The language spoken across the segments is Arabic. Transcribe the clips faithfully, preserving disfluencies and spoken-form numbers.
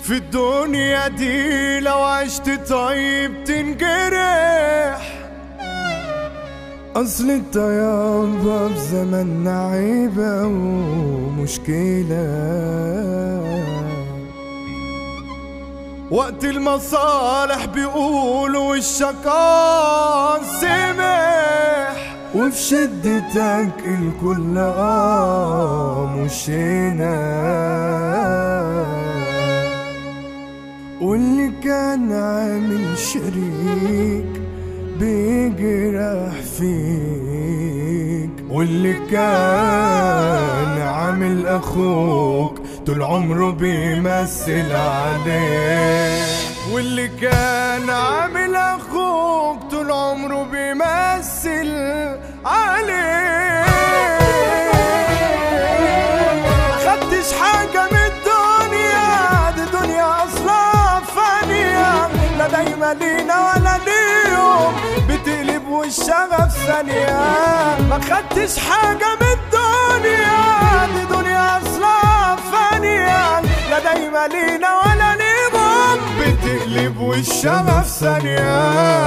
في الدنيا دي لو عشت طيب تنجرح، أصل الطيابة في زماننا عيبة ومشكلة. وقت المصالح بيقولوا الشقاء سمح، وفي شدتك الكل آه مش هنا. واللي كان عامل شريك بيجرح فيك، واللي كان عامل اخوك طول عمره بيمثل عليك، واللي كان عامل اخوك طول عمره بيمثل عليك. مخدتش حاجة من الدنيا دي، دنيا اصلا فانية، لا دايما لينا ولا ليهم بتقلب وشها في ثانية. ما خدتش حاجة من الدنيا دي، دنيا اصلا فانية، لا دايما لينا ولا ليهم بتقلب وشها في ثانية.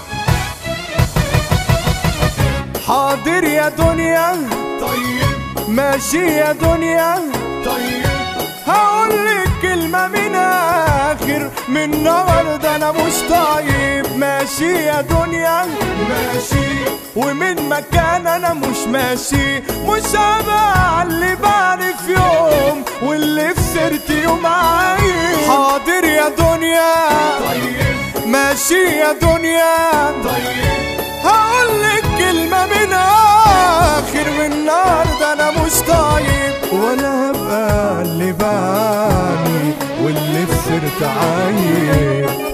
حاضر يا دنيا طيب، ماشي يا دنيا طيب، هقولك كلمة من آخر، من النهاردة أنا مش طيب. ماشي يا دنيا ماشي، ومن مكان أنا مش ماشي، مش هبقى اللي بعرف يوم واللي في سيرتي يوم عايش. حاضر يا دنيا طيب، ماشي يا دنيا طيب، هقولك كلمة من آخر، من النهاردة أنا مش طيب، ولا هبقى اللي باني واللي في سيرت عايش.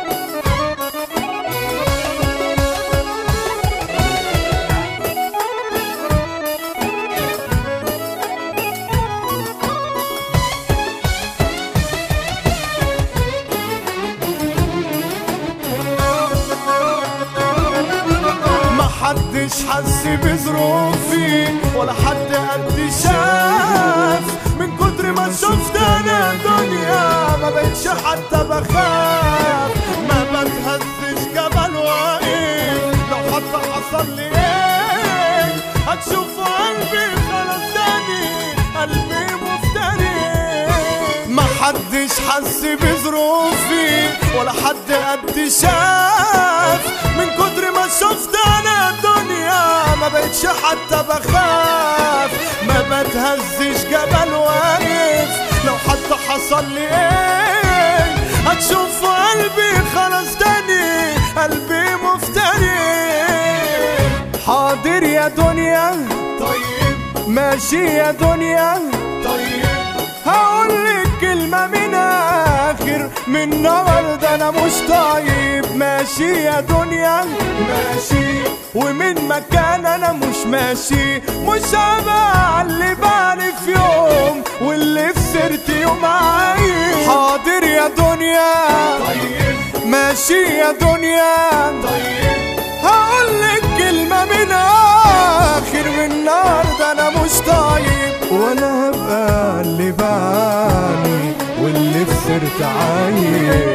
محدش حس بظروفي ولا حد قد شاف، من كتر ما شفت انا الدنيا ما بقتش حتى بخاف. ما بتهزش جبل واقف، لو حتى حصل لي ايه هتشوفوا قلبي خلاص تاني، قلبي مفتري. محدش حس بظروفي ولا حد قد شاف، من كتر ما شفت انا الدنيا ما بقتش حتى بخاف. ما بتهزش جبل واقف، لو حتى حصل لي ايه هتشوف قلبي خلاص تاني، قلبي مفتري. حاضر يا دنيا طيب، ماشي يا دنيا طيب، هقولك كلمة من آخر، من النهاردة أنا مش طيب. ماشي يا دنيا ماشي، ومن مكان أنا مش ماشي، مش هبقى اللي بعرف يوم واللي في سيرتي يوم عايش. حاضر يا دنيا طيب، ماشي يا دنيا طيب، هقولك كلمة من آخر، من النهاردة أنا مش طيب، ولا هبقى اللي باني واللي في سيرت عايش.